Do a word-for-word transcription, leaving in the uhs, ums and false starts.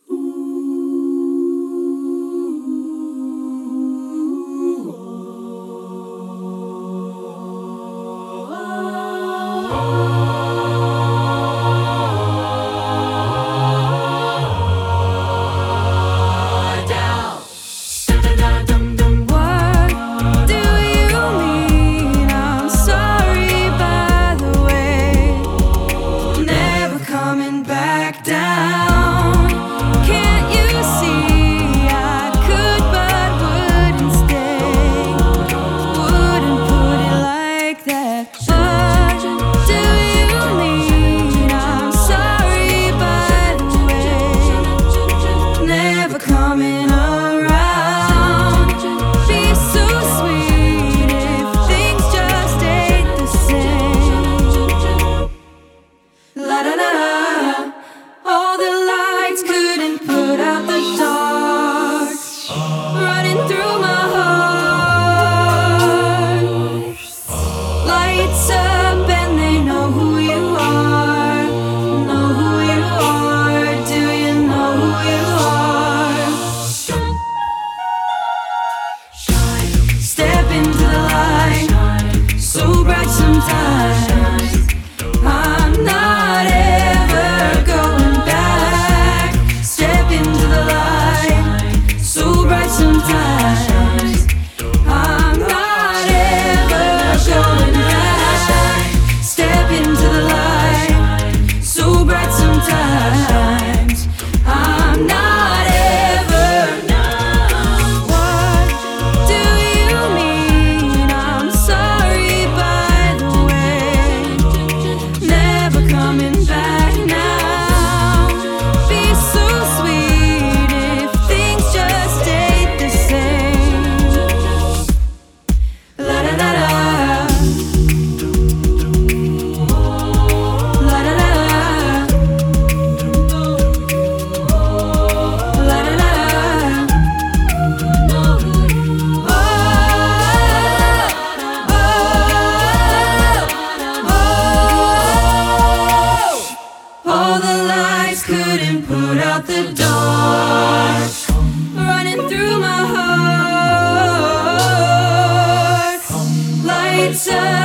Coming around, be so sweet if things just ain't the same. La da da da, all the lights couldn't put out the dark, running through my heart. Lights up and they know who you are, know who you are. Do you know who you are? So bright sometimes, I'm not ever going back. Step into the light, so bright sometimes, I'm not ever going back. Step into the light, so bright sometimes, I'm not ever. What do you mean? I'm sorry, coming back now. Be so sweet if things just ain't the same. La da da da, la da da da, la da da da. Oh, all the lights couldn't put out the dark, running through my heart. Lights up.